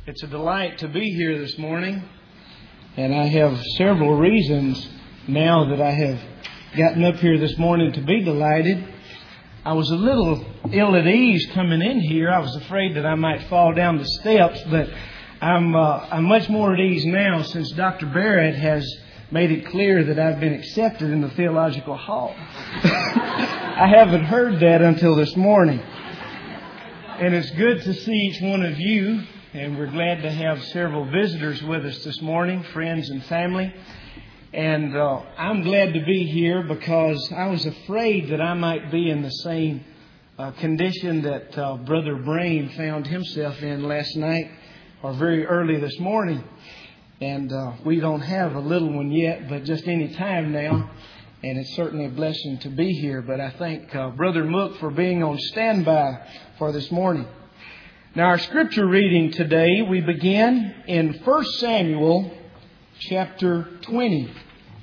It's a delight to be here this morning, and I have several reasons now that I have gotten up here this morning to be delighted. I was a little ill at ease coming in here. I was afraid that I might fall down the steps, but I'm much more at ease now since Dr. Barrett has made it clear that I've been accepted in the Theological Hall. I haven't heard that until this morning. And it's good to see each one of you, and we're glad to have several visitors with us this morning, friends and family. And I'm glad to be here because I was afraid that I might be in the same condition that Brother Brain found himself in last night or very early this morning. And we don't have a little one yet, but just any time now. And it's certainly a blessing to be here. But I thank Brother Mook for being on standby for this morning. Now, our scripture reading today, we begin in 1 Samuel chapter 20.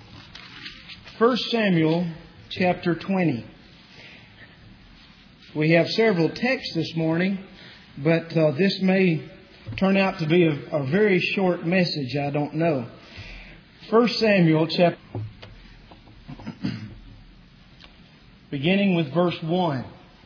1 Samuel chapter 20. We have several texts this morning, but this may turn out to be a very short message. I don't know. 1 Samuel chapter beginning with verse 1.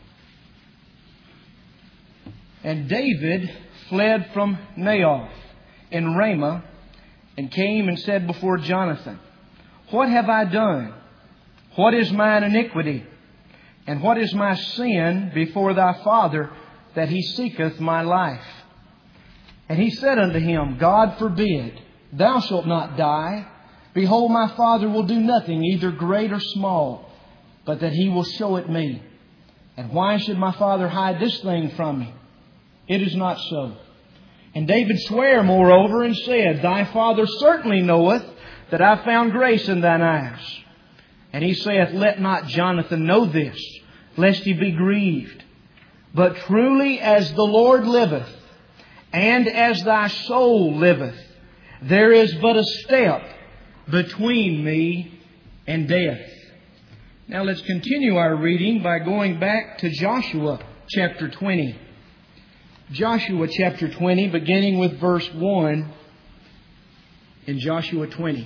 And David fled from Naioth in Ramah and came and said before Jonathan, What have I done? What is mine iniquity? And what is my sin before thy father that he seeketh my life? And he said unto him, God forbid, thou shalt not die. Behold, my father will do nothing, either great or small, but that he will show it me. And why should my father hide this thing from me? It is not so. And David sware moreover and said, Thy father certainly knoweth that I found grace in thine eyes. And he saith, Let not Jonathan know this, lest he be grieved. But truly as the Lord liveth, and as thy soul liveth, there is but a step between me and death. Now let's continue our reading by going back to Joshua chapter 20. Joshua chapter 20, beginning with verse 1 in Joshua 20.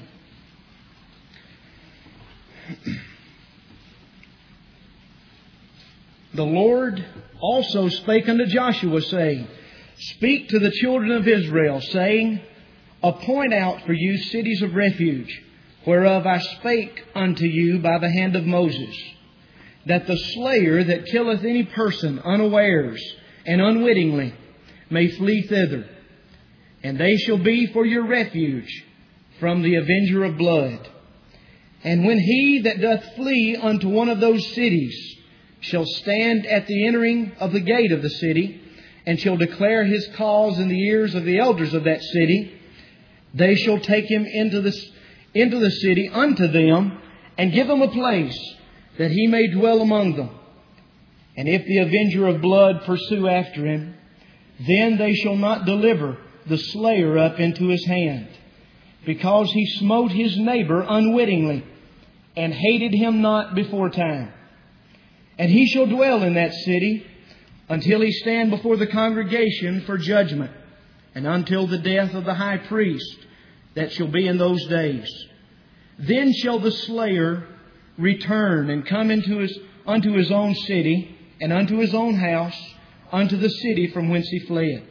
The Lord also spake unto Joshua, saying, Speak to the children of Israel, saying, Appoint out for you cities of refuge, whereof I spake unto you by the hand of Moses, that the slayer that killeth any person unawares and unwittingly may flee thither. And they shall be for your refuge from the avenger of blood. And when he that doth flee unto one of those cities shall stand at the entering of the gate of the city, and shall declare his cause in the ears of the elders of that city, they shall take him into the city unto them, and give him a place that he may dwell among them. And if the avenger of blood pursue after him, then they shall not deliver the slayer up into his hand, because he smote his neighbor unwittingly, and hated him not before time. And he shall dwell in that city until he stand before the congregation for judgment, and until the death of the high priest that shall be in those days. Then shall the slayer return and come unto his own city, and unto his own house, unto the city from whence he fled.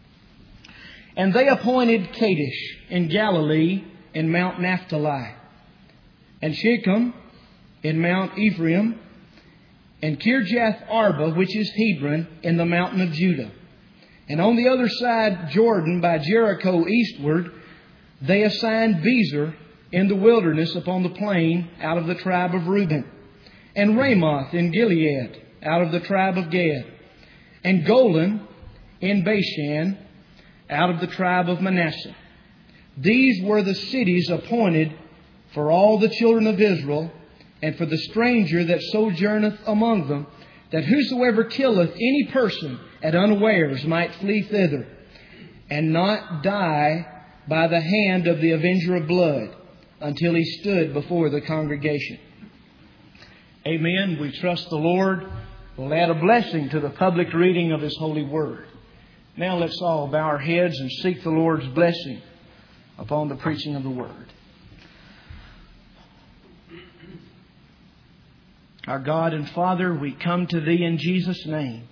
And they appointed Kadesh in Galilee in Mount Naphtali, and Shechem in Mount Ephraim, and Kirjath Arba, which is Hebron, in the mountain of Judah. And on the other side Jordan, by Jericho eastward, they assigned Bezer in the wilderness upon the plain out of the tribe of Reuben, and Ramoth in Gilead out of the tribe of Gad, and Golan in Bashan out of the tribe of Manasseh. These were the cities appointed for all the children of Israel, and for the stranger that sojourneth among them, that whosoever killeth any person at unawares might flee thither, and not die by the hand of the avenger of blood, until he stood before the congregation. Amen. We trust the Lord will add a blessing to the public reading of His holy word. Now let's all bow our heads and seek the Lord's blessing upon the preaching of the Word. Our God and Father, we come to Thee in Jesus' name.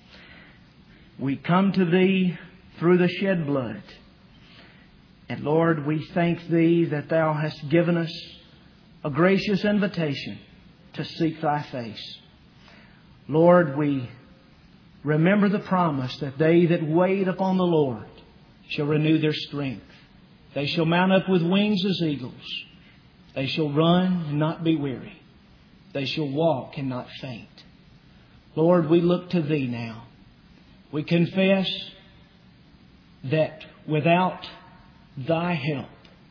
We come to Thee through the shed blood. And Lord, we thank Thee that Thou hast given us a gracious invitation to seek Thy face. Lord, we remember the promise that they that wait upon the Lord shall renew their strength. They shall mount up with wings as eagles. They shall run and not be weary. They shall walk and not faint. Lord, we look to Thee now. We confess that without Thy help,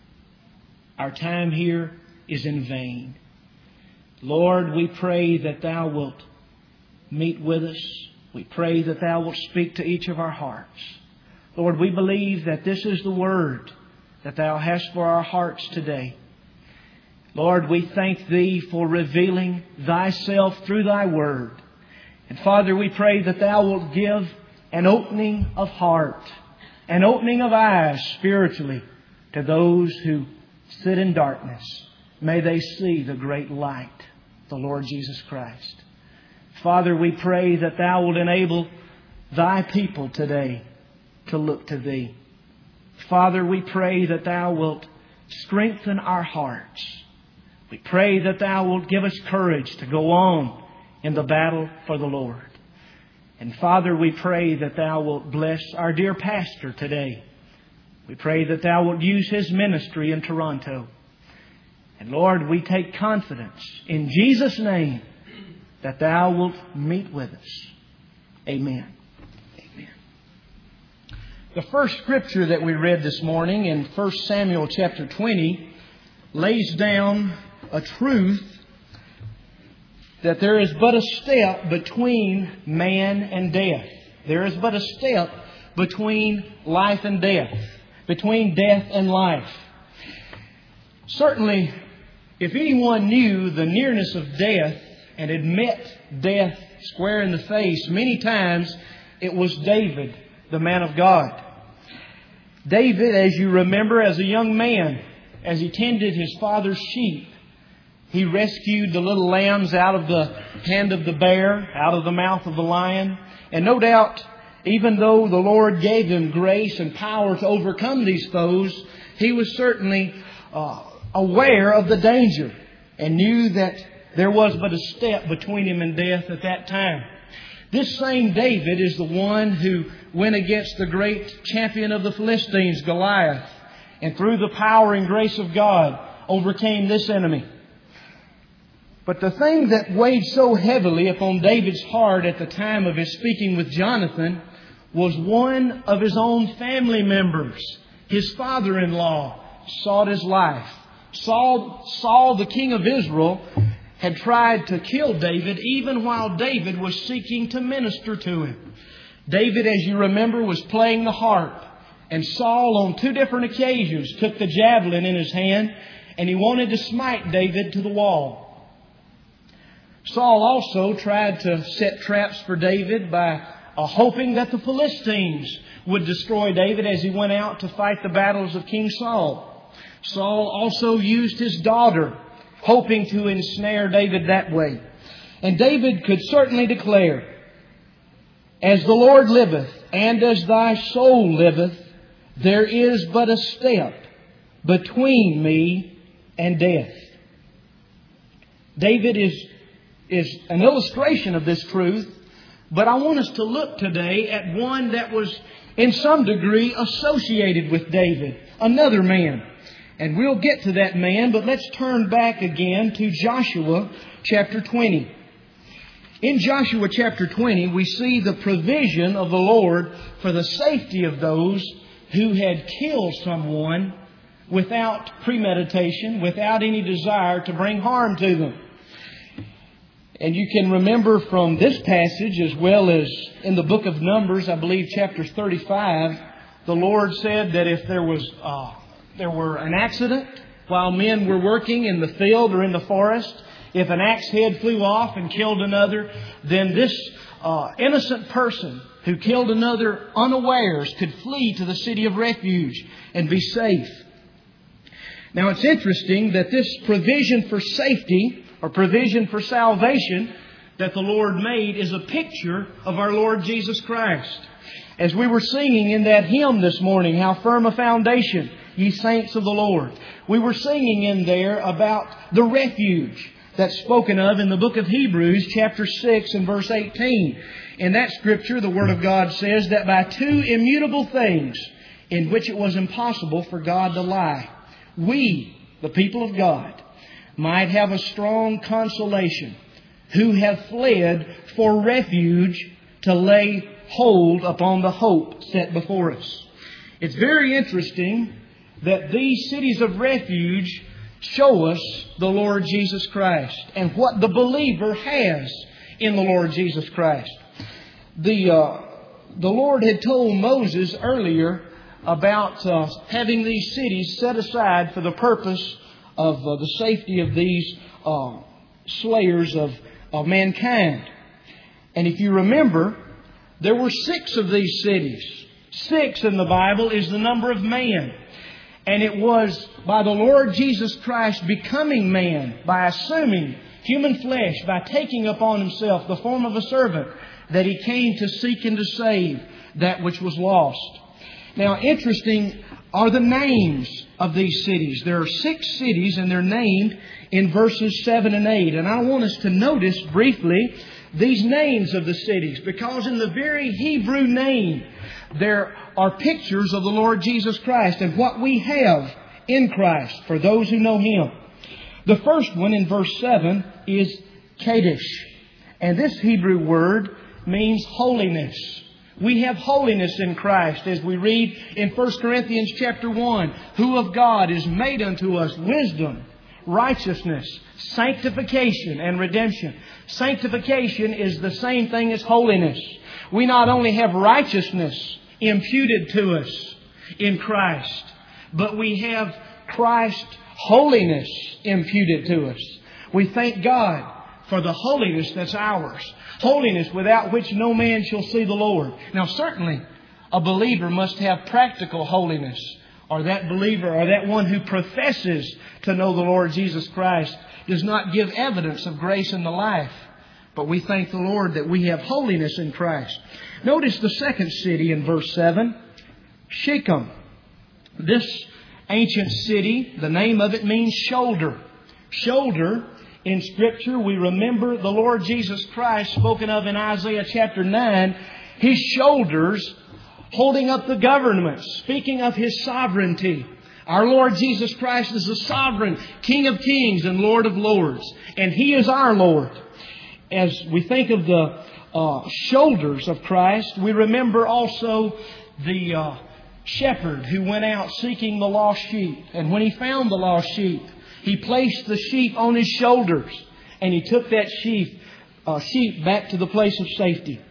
our time here is in vain. Lord, we pray that Thou wilt meet with us. We pray that Thou wilt speak to each of our hearts. Lord, we believe that this is the Word that Thou hast for our hearts today. Lord, we thank Thee for revealing Thyself through Thy Word. And Father, we pray that Thou wilt give an opening of heart, an opening of eyes spiritually to those who sit in darkness. May they see the great light, the Lord Jesus Christ. Father, we pray that Thou wilt enable Thy people today to look to Thee. Father, we pray that Thou wilt strengthen our hearts. We pray that Thou wilt give us courage to go on in the battle for the Lord. And Father, we pray that Thou wilt bless our dear pastor today. We pray that Thou wilt use his ministry in Toronto. And Lord, we take confidence in Jesus' name that Thou wilt meet with us. Amen. Amen. The first scripture that we read this morning in 1 Samuel chapter 20 lays down a truth that there is but a step between man and death. There is but a step between life and death, between death and life. Certainly, if anyone knew the nearness of death and had met death square in the face many times, it was David, the man of God. David, as you remember, as a young man, as he tended his father's sheep, he rescued the little lambs out of the hand of the bear, out of the mouth of the lion. And no doubt, even though the Lord gave him grace and power to overcome these foes, he was certainly aware of the danger and knew that there was but a step between him and death at that time. This same David is the one who went against the great champion of the Philistines, Goliath, and through the power and grace of God overcame this enemy. But the thing that weighed so heavily upon David's heart at the time of his speaking with Jonathan was one of his own family members. His father-in-law sought his life. Saul, the king of Israel, had tried to kill David even while David was seeking to minister to him. David, as you remember, was playing the harp. And Saul, on 2 different occasions, took the javelin in his hand and he wanted to smite David to the wall. Saul also tried to set traps for David by hoping that the Philistines would destroy David as he went out to fight the battles of King Saul. Saul also used his daughter, hoping to ensnare David that way. And David could certainly declare, "As the Lord liveth, and as thy soul liveth, there is but a step between me and death." David is an illustration of this truth, but I want us to look today at one that was in some degree associated with David, another man. And we'll get to that man, but let's turn back again to Joshua chapter 20. In Joshua chapter 20, we see the provision of the Lord for the safety of those who had killed someone without premeditation, without any desire to bring harm to them. And you can remember from this passage, as well as in the book of Numbers, I believe chapter 35, the Lord said that if there were an accident while men were working in the field or in the forest, if an axe head flew off and killed another, then this innocent person who killed another unawares could flee to the city of refuge and be safe. Now it's interesting that this provision for safety or provision for salvation that the Lord made is a picture of our Lord Jesus Christ. As we were singing in that hymn this morning, How Firm a Foundation, Ye Saints of the Lord, we were singing in there about the refuge that's spoken of in the book of Hebrews chapter 6 and verse 18. In that scripture, the Word of God says that by two immutable things in which it was impossible for God to lie, we, the people of God, might have a strong consolation, who have fled for refuge to lay hold upon the hope set before us. It's very interesting that these cities of refuge show us the Lord Jesus Christ and what the believer has in the Lord Jesus Christ. The Lord had told Moses earlier about having these cities set aside for the purpose of the safety of these slayers of mankind. And if you remember, there were 6 of these cities. 6 in the Bible is the number of man. And it was by the Lord Jesus Christ becoming man, by assuming human flesh, by taking upon Himself the form of a servant, that He came to seek and to save that which was lost. Now, interesting are the names of these cities. There are 6 cities and they're named in verses 7 and 8. And I want us to notice briefly these names of the cities, because in the very Hebrew name there are pictures of the Lord Jesus Christ and what we have in Christ for those who know Him. The first one in verse 7 is Kadesh. And this Hebrew word means holiness. We have holiness in Christ, as we read in 1 Corinthians chapter 1, who of God is made unto us wisdom, righteousness, sanctification, and redemption. Sanctification is the same thing as holiness. We not only have righteousness imputed to us in Christ, but we have Christ's holiness imputed to us. We thank God for the holiness that's ours. Holiness without which no man shall see the Lord. Now certainly a believer must have practical holiness, or that believer or that one who professes to know the Lord Jesus Christ does not give evidence of grace in the life. But we thank the Lord that we have holiness in Christ. Notice the second city in verse 7, Shechem. This ancient city, the name of it means shoulder. Shoulder, in Scripture, we remember the Lord Jesus Christ spoken of in Isaiah chapter 9, His shoulders holding up the government, speaking of His sovereignty. Our Lord Jesus Christ is the sovereign King of kings and Lord of lords. And He is our Lord. As we think of the shoulders of Christ, we remember also the shepherd who went out seeking the lost sheep. And when he found the lost sheep, he placed the sheep on his shoulders. And he took that sheep back to the place of safety.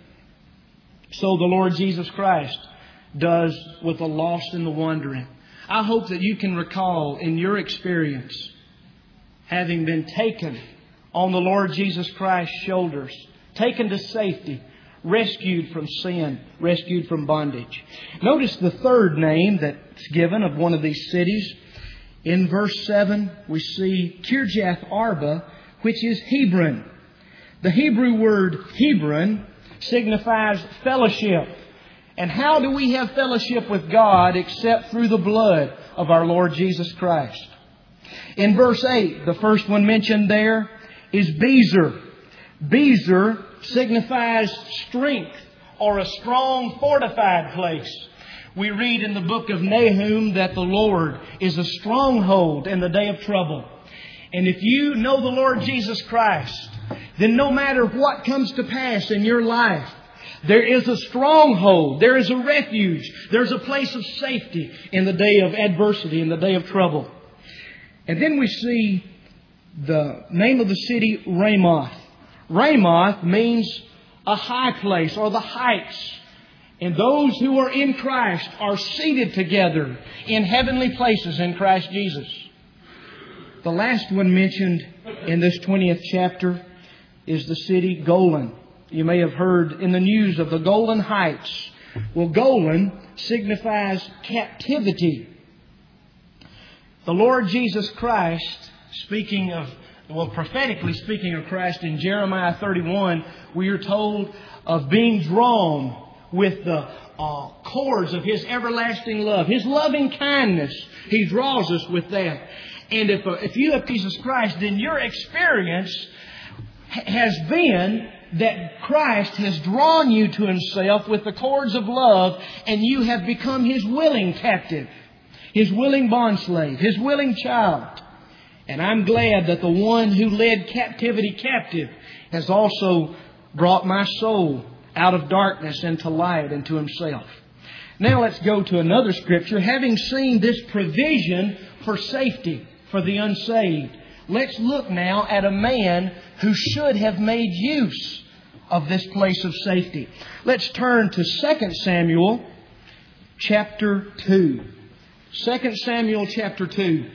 So the Lord Jesus Christ does with the lost and the wandering. I hope that you can recall in your experience having been taken on the Lord Jesus Christ's shoulders, taken to safety, rescued from sin, rescued from bondage. Notice the third name that's given of one of these cities. In verse 7, we see Kirjath Arba, which is Hebron. The Hebrew word Hebron signifies fellowship. And how do we have fellowship with God except through the blood of our Lord Jesus Christ? In verse 8, the first one mentioned there is Bezer. Bezer signifies strength or a strong fortified place. We read in the book of Nahum that the Lord is a stronghold in the day of trouble. And if you know the Lord Jesus Christ, then no matter what comes to pass in your life, there is a stronghold, there is a refuge, there's a place of safety in the day of adversity, in the day of trouble. And then we see the name of the city, Ramoth. Ramoth means a high place or the heights. And those who are in Christ are seated together in heavenly places in Christ Jesus. The last one mentioned in this 20th chapter is the city Golan. You may have heard in the news of the Golan Heights. Well, Golan signifies captivity. The Lord Jesus Christ, prophetically speaking of Christ in Jeremiah 31, we are told of being drawn with the cords of His everlasting love, His loving kindness. He draws us with that. And if you have Jesus Christ, then your experience has been that Christ has drawn you to Himself with the cords of love, and you have become His willing captive, His willing bondslave, His willing child. And I'm glad that the one who led captivity captive has also brought my soul out of darkness into light and to Himself. Now let's go to another scripture. Having seen this provision for safety for the unsaved, let's look now at a man who should have made use of this place of safety. Let's turn to 2 Samuel chapter 2. 2 Samuel chapter 2.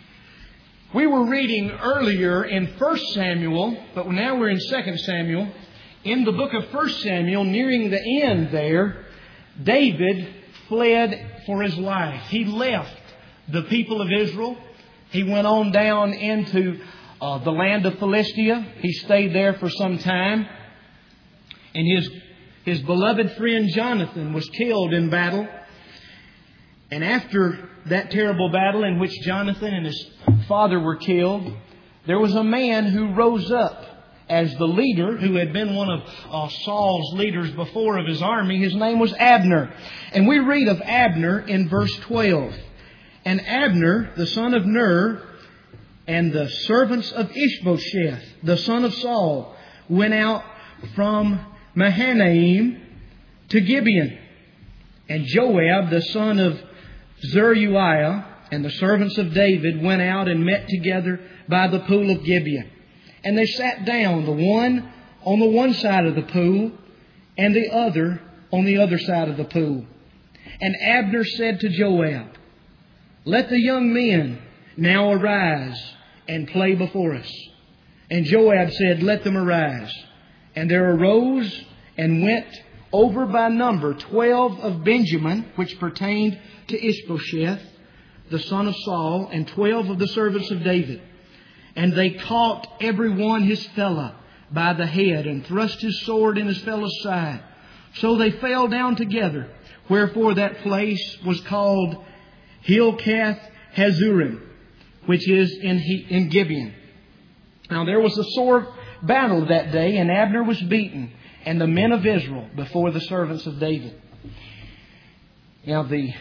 We were reading earlier in 1 Samuel, but now we're in 2 Samuel. In the book of 1 Samuel, nearing the end there, David fled for his life. He left the people of Israel. He went on down into the land of Philistia. He stayed there for some time. And his beloved friend Jonathan was killed in battle. And after that terrible battle in which Jonathan and his father were killed, there was a man who rose up as the leader, who had been one of Saul's leaders before of his army. His name was Abner. And we read of Abner in verse 12. And Abner, the son of Ner, and the servants of Ishbosheth, the son of Saul, went out from Mahanaim to Gibeon. And Joab, the son of Zeruiah, and the servants of David went out and met together by the pool of Gibeon. And they sat down, the one on the one side of the pool, and the other on the other side of the pool. And Abner said to Joab, "Let the young men now arise and play before us." And Joab said, "Let them arise." And there arose and went over by number 12 of Benjamin, which pertained to Ishbosheth, the son of Saul, and 12 of the servants of David. And they caught every one his fellow by the head, and thrust his sword in his fellow's side. So they fell down together. Wherefore that place was called Hilkath Hazurim, which is in Gibeon. Now there was a sore battle that day, and Abner was beaten, and the men of Israel before the servants of David. Now the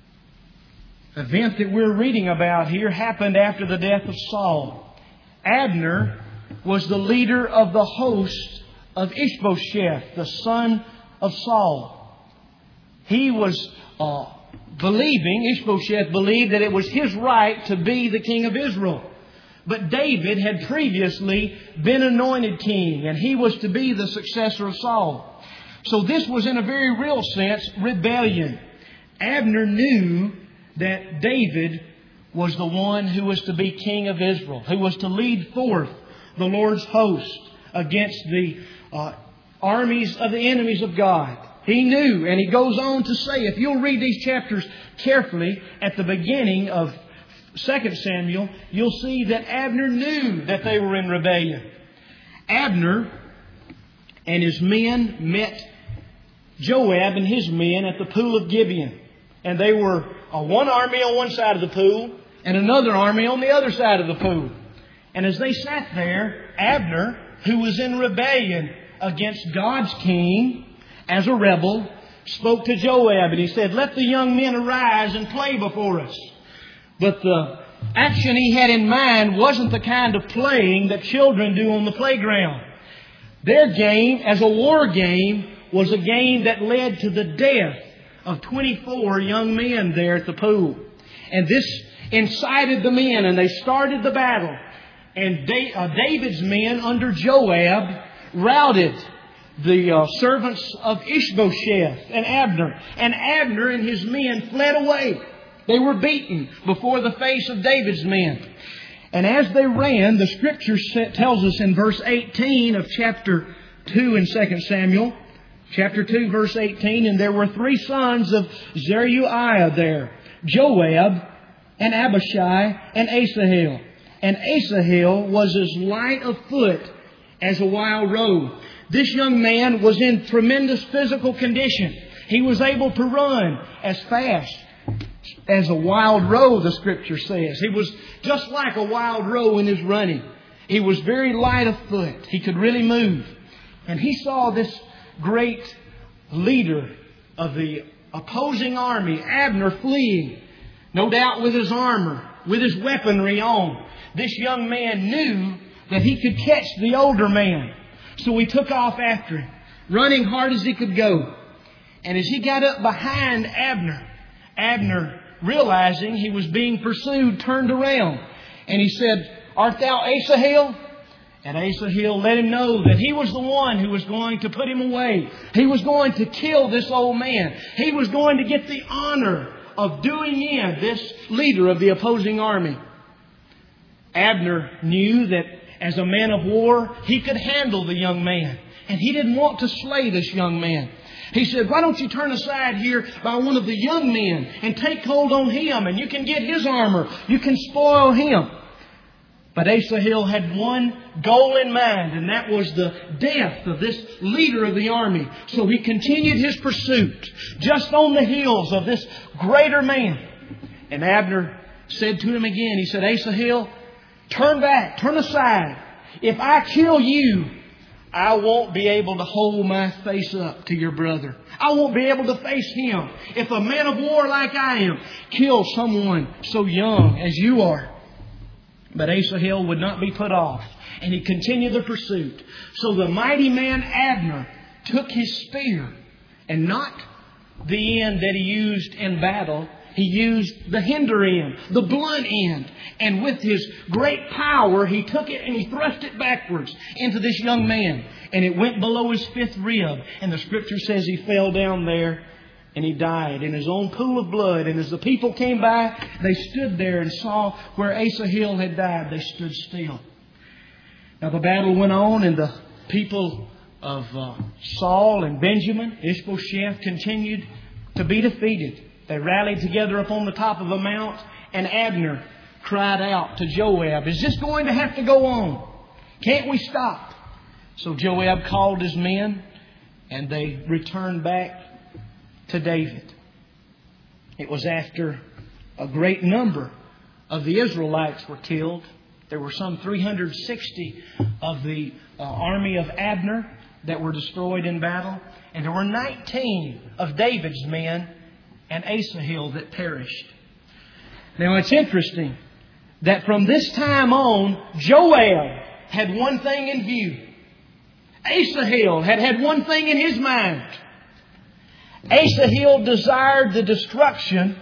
event that we're reading about here happened after the death of Saul. Abner was the leader of the host of Ishbosheth, the son of Saul. He was Ishbosheth believed that it was his right to be the king of Israel. But David had previously been anointed king, and he was to be the successor of Saul. So this was, in a very real sense, rebellion. Abner knew that David was the one who was to be king of Israel, who was to lead forth the Lord's host against the armies of the enemies of God. He knew, and he goes on to say, if you'll read these chapters carefully at the beginning of 2 Samuel, you'll see that Abner knew that they were in rebellion. Abner and his men met Joab and his men at the pool of Gibeon. And they were one army on one side of the pool and another army on the other side of the pool. And as they sat there, Abner, who was in rebellion against God's king as a rebel, spoke to Joab, and he said, "Let the young men arise and play before us." But the action he had in mind wasn't the kind of playing that children do on the playground. Their game, as a war game, was a game that led to the death of 24 young men there at the pool. And this incited the men, and they started the battle. And David's men under Joab routed the servants of Ishbosheth and Abner. And Abner and his men fled away. They were beaten before the face of David's men. And as they ran, the Scripture tells us in verse 18 of chapter 2 in 2 Samuel, chapter 2, verse 18, and there were 3 sons of Zeruiah there, Joab, and Abishai, and Asahel. And Asahel was as light of foot as a wild roe. This young man was in tremendous physical condition. He was able to run as fast as a wild roe, the Scripture says. He was just like a wild roe in his running. He was very light of foot. He could really move. And he saw this great leader of the opposing army, Abner, fleeing. No doubt with his armor, with his weaponry on. This young man knew that he could catch the older man. So he took off after him, running hard as he could go. And as he got up behind Abner, realizing he was being pursued, turned around. And he said, "Art thou Asahel?" And Asahel let him know that he was the one who was going to put him away. He was going to kill this old man. He was going to get the honor of doing in this leader of the opposing army. Abner knew that as a man of war, he could handle the young man. And he didn't want to slay this young man. He said, "Why don't you turn aside here by one of the young men and take hold on him, and you can get his armor. You can spoil him." But Asahel had one goal in mind, and that was the death of this leader of the army. So he continued his pursuit just on the heels of this greater man. And Abner said to him again, he said, "Asahel, turn back, turn aside. If I kill you, I won't be able to hold my face up to your brother. I won't be able to face him. If a man of war like I am kills someone so young as you are." But Asahel would not be put off, and he continued the pursuit. So the mighty man Abner took his spear, and not the end that he used in battle. He used the hinder end, the blunt end. And with his great power, he took it and he thrust it backwards into this young man. And it went below his 5th rib. And the Scripture says he fell down there and he died in his own pool of blood. And as the people came by, they stood there and saw where Asahel had died. They stood still. Now the battle went on, and the people of Saul and Benjamin, Ishbosheth, continued to be defeated. They rallied together upon the top of a mount, and Abner cried out to Joab, "Is this going to have to go on? Can't we stop?" So Joab called his men, and they returned back to David. It was after a great number of the Israelites were killed. There were some 360 of the army of Abner that were destroyed in battle. And there were 19 of David's men and Asahel that perished. Now it's interesting that from this time on, Joab had one thing in view. Asahel had one thing in his mind. Asahel desired the destruction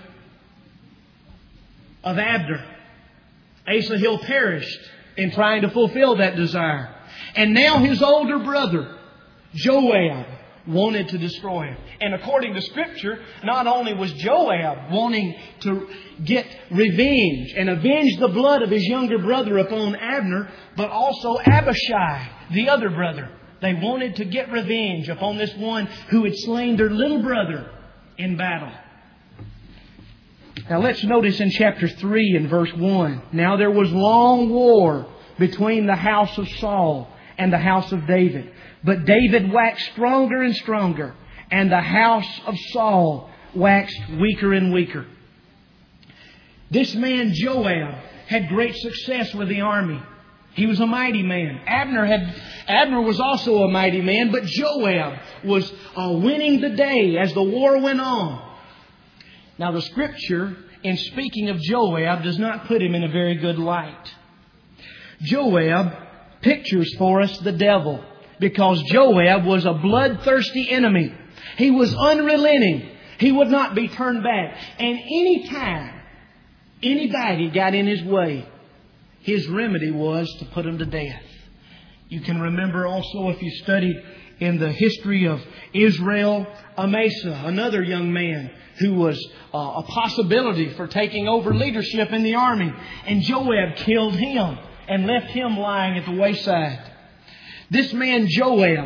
of Abner. Asahel perished in trying to fulfill that desire. And now his older brother, Joab, wanted to destroy him. And according to Scripture, not only was Joab wanting to get revenge and avenge the blood of his younger brother upon Abner, but also Abishai, the other brother. They wanted to get revenge upon this one who had slain their little brother in battle. Now let's notice in chapter 3 and verse 1. Now there was long war between the house of Saul and the house of David. But David waxed stronger and stronger, and the house of Saul waxed weaker and weaker. This man Joab had great success with the army. He was a mighty man. Abner was also a mighty man, but Joab was winning the day as the war went on. Now the Scripture, in speaking of Joab, does not put him in a very good light. Joab pictures for us the devil, because Joab was a bloodthirsty enemy. He was unrelenting. He would not be turned back. And any time anybody got in his way, his remedy was to put him to death. You can remember also, if you studied in the history of Israel, Amasa, another young man who was a possibility for taking over leadership in the army. And Joab killed him and left him lying at the wayside. This man Joab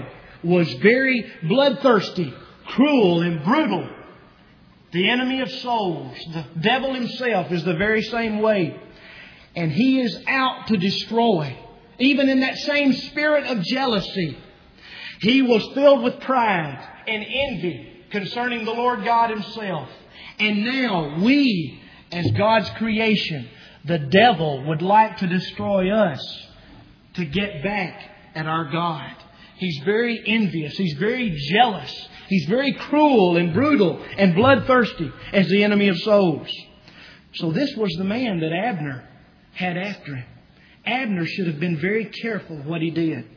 was very bloodthirsty, cruel, and brutal. The enemy of souls, the devil himself, is the very same way. And he is out to destroy. Even in that same spirit of jealousy, he was filled with pride and envy concerning the Lord God Himself. And now we, as God's creation, the devil would like to destroy us to get back at our God. He's very envious. He's very jealous. He's very cruel and brutal and bloodthirsty as the enemy of souls. So this was the man that Abner had after him. Abner should have been very careful what he did.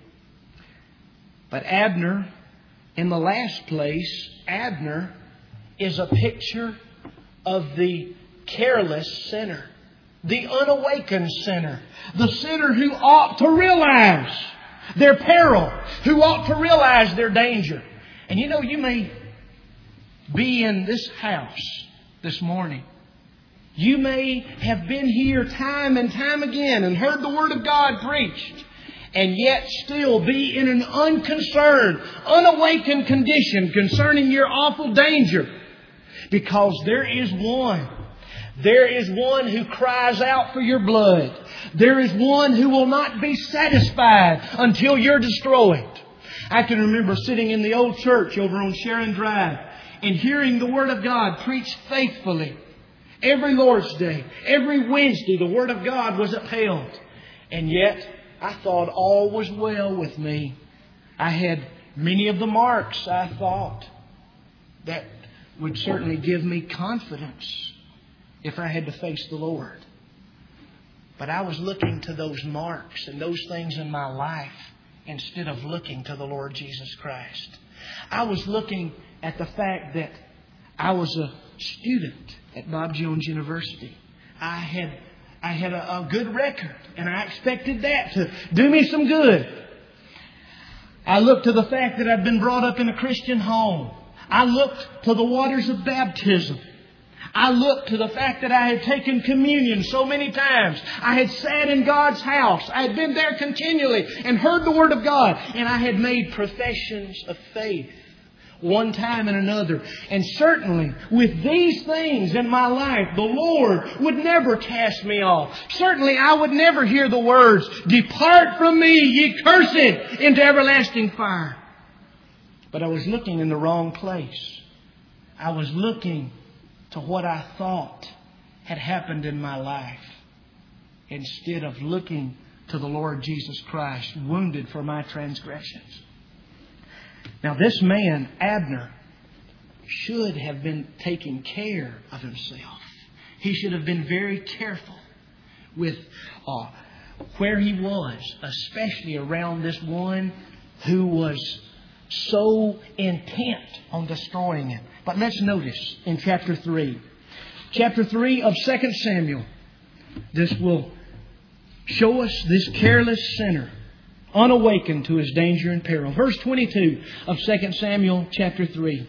But Abner, in the last place, Abner is a picture of the careless sinner, the unawakened sinner, the sinner who ought to realize their peril, who ought to realize their danger. And you know, you may be in this house this morning. You may have been here time and time again and heard the Word of God preached, and yet still be in an unconcerned, unawakened condition concerning your awful danger. Because there is one. There is one who cries out for your blood. There is one who will not be satisfied until you're destroyed. I can remember sitting in the old church over on Sharon Drive and hearing the Word of God preached faithfully. Every Lord's Day, every Wednesday, the Word of God was upheld. And yet, I thought all was well with me. I had many of the marks, I thought, that would certainly give me confidence if I had to face the Lord. But I was looking to those marks and those things in my life instead of looking to the Lord Jesus Christ. I was looking at the fact that I was a student at Bob Jones University. I had a good record, and I expected that to do me some good. I looked to the fact that I'd been brought up in a Christian home. I looked to the waters of baptism. I looked to the fact that I had taken communion so many times. I had sat in God's house. I had been there continually and heard the Word of God. And I had made professions of faith one time and another. And certainly with these things in my life, the Lord would never cast me off. Certainly I would never hear the words, "Depart from me, ye cursed, into everlasting fire." But I was looking in the wrong place. I was looking to what I thought had happened in my life instead of looking to the Lord Jesus Christ, wounded for my transgressions. Now this man, Abner, should have been taking care of himself. He should have been very careful with where he was, especially around this one who was so intent on destroying him. But let's notice in chapter 3. Chapter 3 of 2 Samuel. This will show us this careless sinner, unawakened to his danger and peril. Verse 22 of 2 Samuel chapter 3.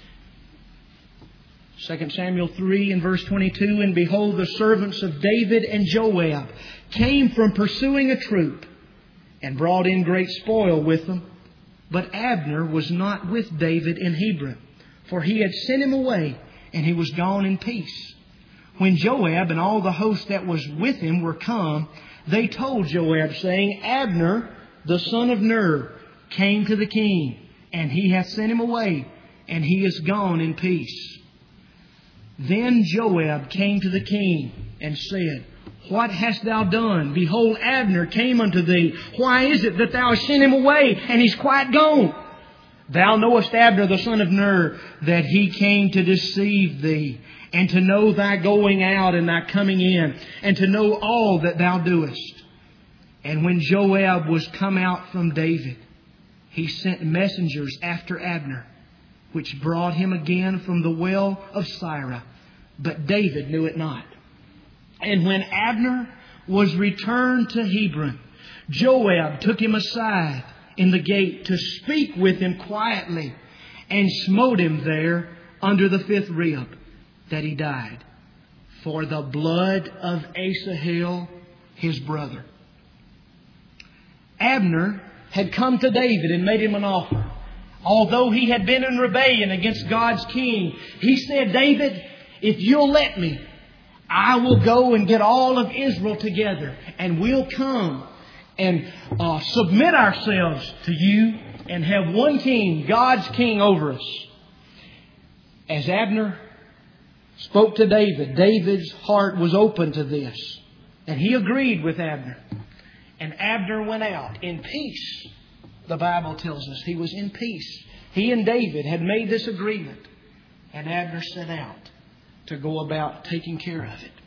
2 Samuel 3 and verse 22. "And behold, the servants of David and Joab came from pursuing a troop, and brought in great spoil with them. But Abner was not with David in Hebron, for he had sent him away, and he was gone in peace. When Joab and all the host that was with him were come, they told Joab, saying, Abner, the son of Ner, came to the king, and he hath sent him away, and he is gone in peace. Then Joab came to the king, and said, What hast thou done? Behold, Abner came unto thee. Why is it that thou hast sent him away, and he's quite gone? Thou knowest Abner, the son of Ner, that he came to deceive thee, and to know thy going out and thy coming in, and to know all that thou doest. And when Joab was come out from David, he sent messengers after Abner, which brought him again from the well of Sirah. But David knew it not. And when Abner was returned to Hebron, Joab took him aside in the gate to speak with him quietly, and smote him there under the 5th rib, that he died, for the blood of Asahel his brother. Abner had come to David and made him an offer. although he had been in rebellion against God's king, he said, David, if you'll let me, I will go and get all of Israel together, and we'll come and submit ourselves to you and have one king, God's king, over us. As Abner spoke to David, David's heart was open to this. And he agreed with Abner. And Abner went out in peace. The Bible tells us he was in peace. He and David had made this agreement. And Abner set out to go about taking care of it.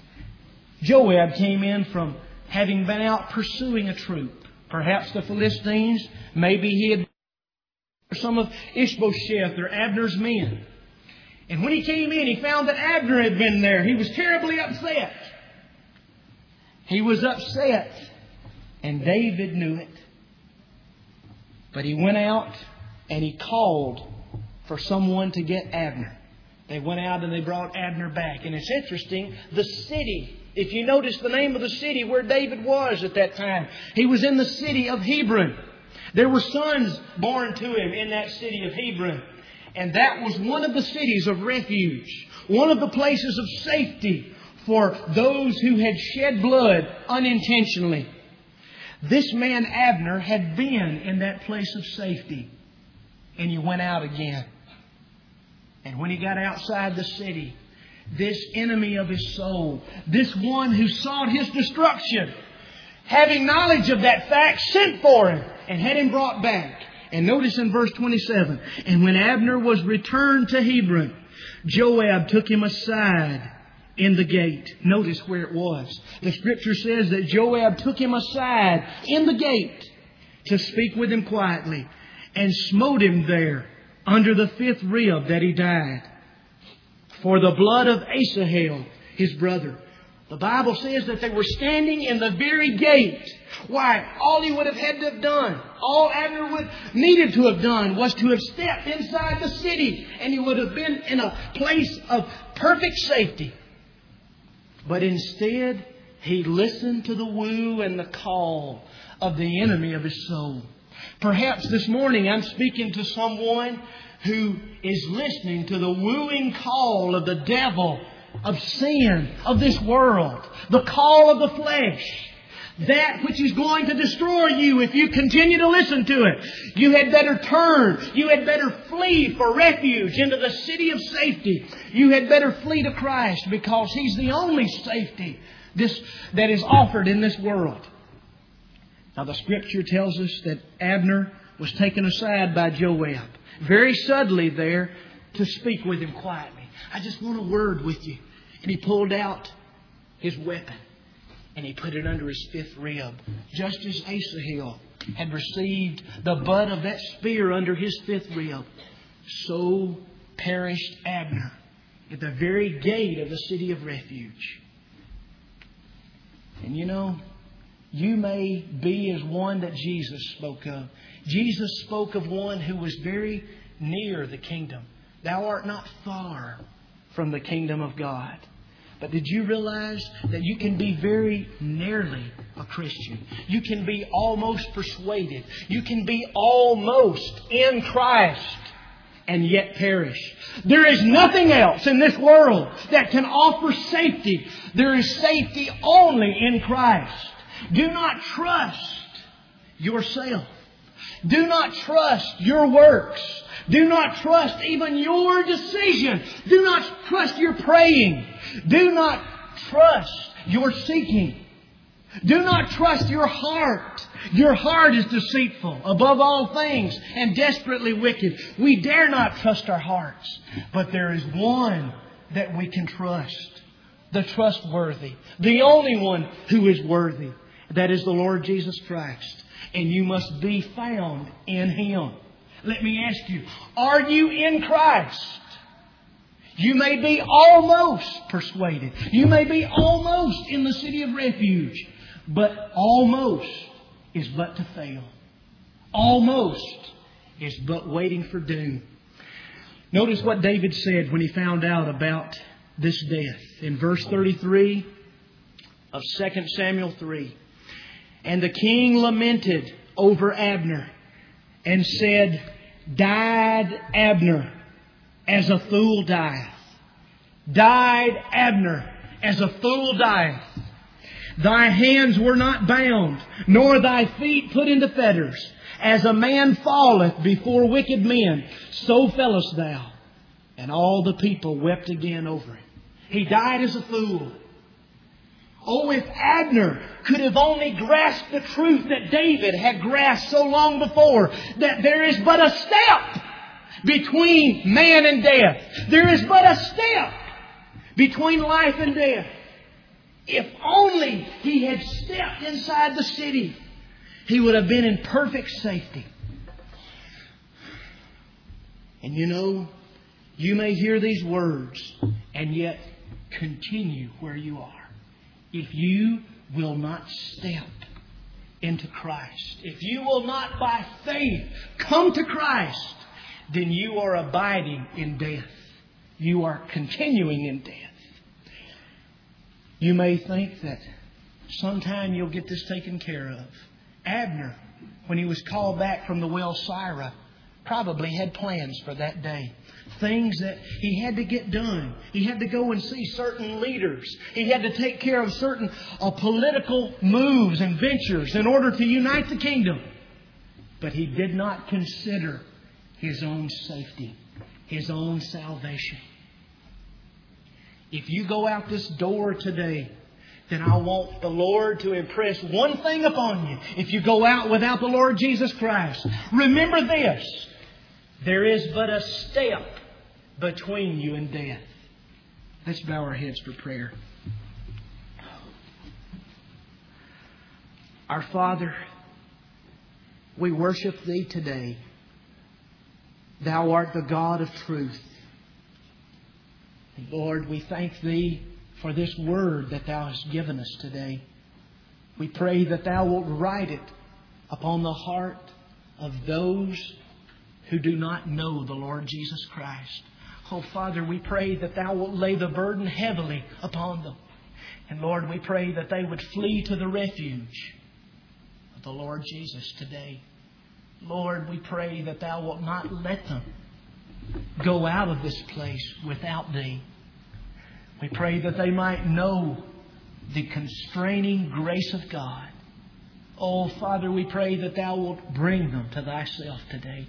Joab came in from having been out pursuing a troop. Perhaps the Philistines. Maybe he had some of Ishbosheth or Abner's men. And when he came in, he found that Abner had been there. He was terribly upset. He was upset. And David knew it. But he went out and he called for someone to get Abner. They went out and they brought Abner back. And it's interesting, the city, if you notice the name of the city where David was at that time, he was in the city of Hebron. There were sons born to him in that city of Hebron. And that was one of the cities of refuge, one of the places of safety for those who had shed blood unintentionally. This man Abner had been in that place of safety. And he went out again. And when he got outside the city, this enemy of his soul, this one who sought his destruction, having knowledge of that fact, sent for him and had him brought back. And notice in verse 27, and when Abner was returned to Hebron, Joab took him aside in the gate. Notice where it was. The Scripture says that Joab took him aside in the gate to speak with him quietly, and smote him there under the 5th rib that he died, for the blood of Asahel, his brother. The Bible says that they were standing in the very gate. Why? All he would have had to have done, all Abner would needed to have done, was to have stepped inside the city, and he would have been in a place of perfect safety. But instead, he listened to the woo and the call of the enemy of his soul. Perhaps this morning I'm speaking to someone who is listening to the wooing call of the devil, of sin, of this world, the call of the flesh, that which is going to destroy you if you continue to listen to it. You had better turn. You had better flee for refuge into the city of safety. You had better flee to Christ, because He's the only safety that is offered in this world. Now the Scripture tells us that Abner was taken aside by Joab, very subtly there, to speak with him quietly. I just want a word with you. And he pulled out his weapon and he put it under his 5th rib. Just as Asahel had received the butt of that spear under his 5th rib, so perished Abner at the very gate of the city of refuge. And you know, you may be as one that Jesus spoke of. Jesus spoke of one who was very near the kingdom. Thou art not far from the kingdom of God. But did you realize that you can be very nearly a Christian? You can be almost persuaded. You can be almost in Christ and yet perish. There is nothing else in this world that can offer safety. There is safety only in Christ. Do not trust yourself. Do not trust your works. Do not trust even your decision. Do not trust your praying. Do not trust your seeking. Do not trust your heart. Your heart is deceitful above all things and desperately wicked. We dare not trust our hearts. But there is one that we can trust. The trustworthy. The only one who is worthy. That is the Lord Jesus Christ. And you must be found in Him. Let me ask you, are you in Christ? You may be almost persuaded. You may be almost in the city of refuge. But almost is but to fail. Almost is but waiting for doom. Notice what David said when he found out about this death. In verse 33 of 2 Samuel 3. And the king lamented over Abner and said, died Abner as a fool dieth. Died Abner as a fool dieth. Thy hands were not bound, nor thy feet put into fetters. As a man falleth before wicked men, so fellest thou. And all the people wept again over him. He died as a fool. Oh, if Abner could have only grasped the truth that David had grasped so long before, that there is but a step between man and death. There is but a step between life and death. If only he had stepped inside the city, he would have been in perfect safety. And you know, you may hear these words and yet continue where you are. If you will not step into Christ, if you will not by faith come to Christ, then you are abiding in death. You are continuing in death. You may think that sometime you'll get this taken care of. Abner, when he was called back from the well Sirah, probably had plans for that day. Things that he had to get done. He had to go and see certain leaders. He had to take care of certain political moves and ventures in order to unite the kingdom. But he did not consider his own safety, his own salvation. If you go out this door today, then I want the Lord to impress one thing upon you. If you go out without the Lord Jesus Christ, remember this. There is but a step between you and death. Let's bow our heads for prayer. Our Father, we worship Thee today. Thou art the God of truth. Lord, we thank Thee for this word that Thou hast given us today. We pray that Thou wilt write it upon the heart of those who do not know the Lord Jesus Christ. Oh, Father, we pray that Thou wilt lay the burden heavily upon them. And Lord, we pray that they would flee to the refuge of the Lord Jesus today. Lord, we pray that Thou wilt not let them go out of this place without Thee. We pray that they might know the constraining grace of God. Oh, Father, we pray that Thou wilt bring them to Thyself today.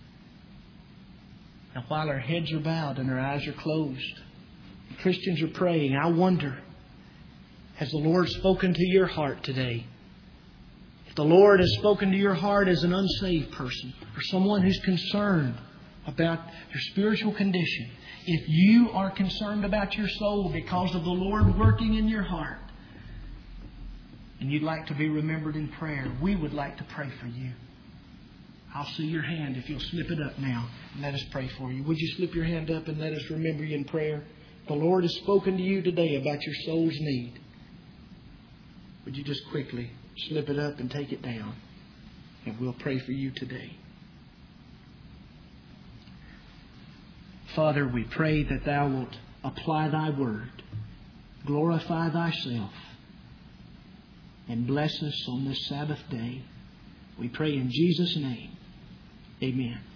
Now, while our heads are bowed and our eyes are closed, Christians are praying, I wonder, has the Lord spoken to your heart today? If the Lord has spoken to your heart as an unsaved person or someone who's concerned about your spiritual condition, if you are concerned about your soul because of the Lord working in your heart, and you'd like to be remembered in prayer, we would like to pray for you. I'll see your hand if you'll slip it up now. And let us pray for you. Would you slip your hand up and let us remember you in prayer? The Lord has spoken to you today about your soul's need. Would you just quickly slip it up and take it down? And we'll pray for you today. Father, we pray that Thou wilt apply Thy word, glorify Thyself, and bless us on this Sabbath day. We pray in Jesus' name. Amen.